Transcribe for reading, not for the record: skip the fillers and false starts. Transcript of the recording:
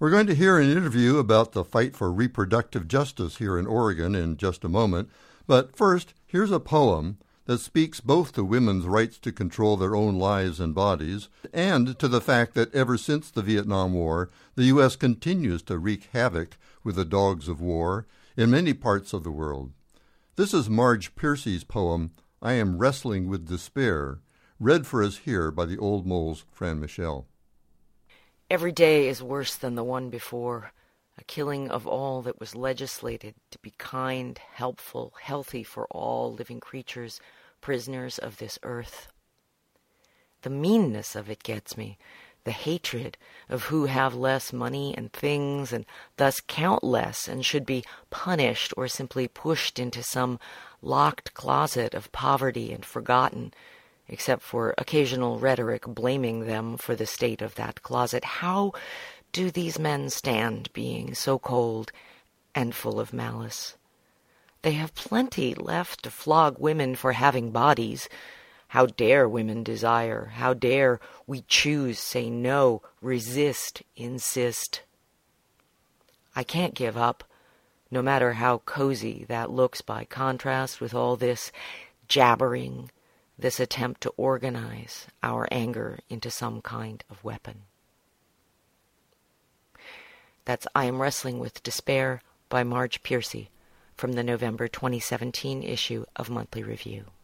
We're going to hear an interview about the fight for reproductive justice here in Oregon in just a moment. But first, here's a poem that speaks both to women's rights to control their own lives and bodies and to the fact that ever since the Vietnam War, the U.S. continues to wreak havoc with the dogs of war in many parts of the world. This is Marge Piercy's poem, I Am Wrestling with Despair, read for us here by the Old Mole's Fran Michelle. Every day is worse than the one before, a killing of all that was legislated to be kind, helpful, healthy for all living creatures, prisoners of this earth. The meanness of it gets me, the hatred of who have less money and things and thus count less and should be punished or simply pushed into some locked closet of poverty and forgotten, except for occasional rhetoric blaming them for the state of that closet. How do these men stand being so cold and full of malice? They have plenty left to flog women for having bodies. How dare women desire? How dare we choose, say no, resist, insist? I can't give up, no matter how cozy that looks by contrast with all this jabbering, this attempt to organize our anger into some kind of weapon. That's I Am Wrestling with Despair by Marge Piercy from the November 2017 issue of Monthly Review.